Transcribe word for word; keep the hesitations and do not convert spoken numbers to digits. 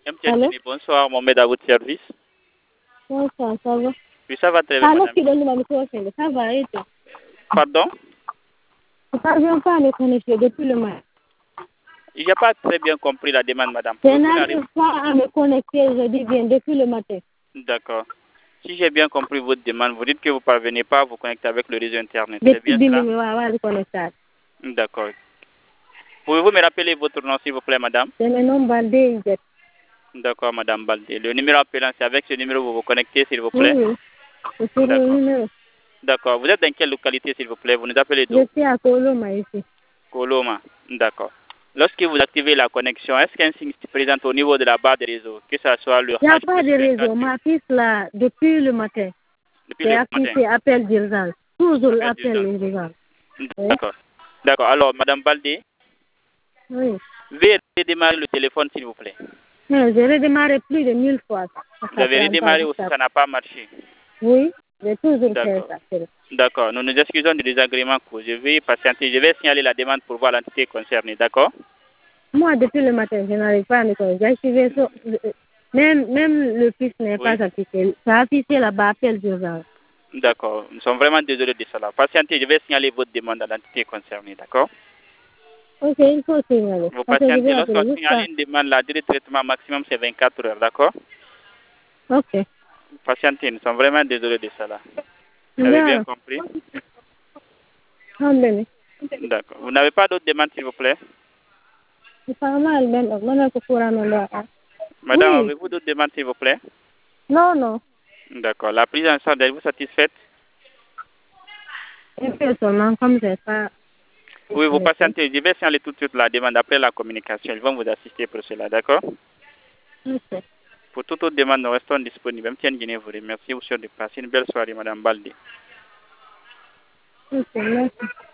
M T N, bonsoir, Mohamed à votre service. Bonsoir, ça va? Oui, ça va très bien, Alors, madame. qui donne ma micro, ça va et toi? Pardon? Je ne parviens pas à me connecter depuis le matin. Il n'y a pas très bien compris la demande, madame. Je n'arrive pas à me connecter, je dis bien, depuis le matin. D'accord. Si j'ai bien compris votre demande, vous dites que vous ne parvenez pas à vous connecter avec le réseau Internet. C'est Depuis bien cela? D'accord. Pouvez-vous me rappeler votre nom, s'il vous plaît, madame? C'est le nom Baldé. D'accord, madame Baldé. Le numéro appelant, c'est avec ce numéro que vous vous connectez, s'il vous plaît? Oui, oui. C'est le numéro. D'accord. Vous êtes dans quelle localité, s'il vous plaît? Vous nous appelez d'où? Je suis à Coloma ici. Coloma. D'accord. Lorsque vous activez la connexion, est-ce qu'un signe se présente au niveau de la barre de réseau, que ce soit le Il n'y a pas de réseau. Ma fils, là, depuis le matin, depuis le matin. C'est appel d'urgence. Toujours appel d'urgence. D'accord. D'accord. Alors, madame Baldé, oui. Veuillez redémarrer le téléphone, s'il vous plaît. Non, j'ai redémarré plus de mille fois. Vous avez redémarré aussi, ça n'a pas marché. Oui, j'ai toujours fait ça. D'accord. Nous nous excusons du désagrément que je vais patienter. Je vais signaler la demande pour voir l'entité concernée. D'accord? Moi, depuis le matin, je n'arrive pas à me connecter. Même, même le fils n'est Oui. pas affiché. Ça a affiché là-bas, appel d'urgence. D'accord. Nous sommes vraiment désolés de cela. Patientez, je vais signaler votre demande à l'entité concernée. D'accord? Ok, il faut signaler. Vous patientez. Lorsqu'on signale une demande, la durée de traitement maximum, c'est vingt-quatre heures. D'accord? Ok. Patientez, nous sommes vraiment désolés de cela. Vous avez bien compris? D'accord. Vous n'avez pas d'autres demandes, s'il vous plaît? Madame, Oui. avez-vous d'autres demandes, s'il vous plaît? Non, non. D'accord. La prise en charge, êtes-vous satisfaite? Comme c'est pas... Oui, vous patientez. Je vais signaler tout de suite la demande après la communication. Ils vont vous assister pour cela, d'accord? Ok. Pour toute autre demande, nous restons disponibles. M T N Guinée vous remercie. Vous souhaite de passer une belle soirée, madame Baldé. Ok, merci.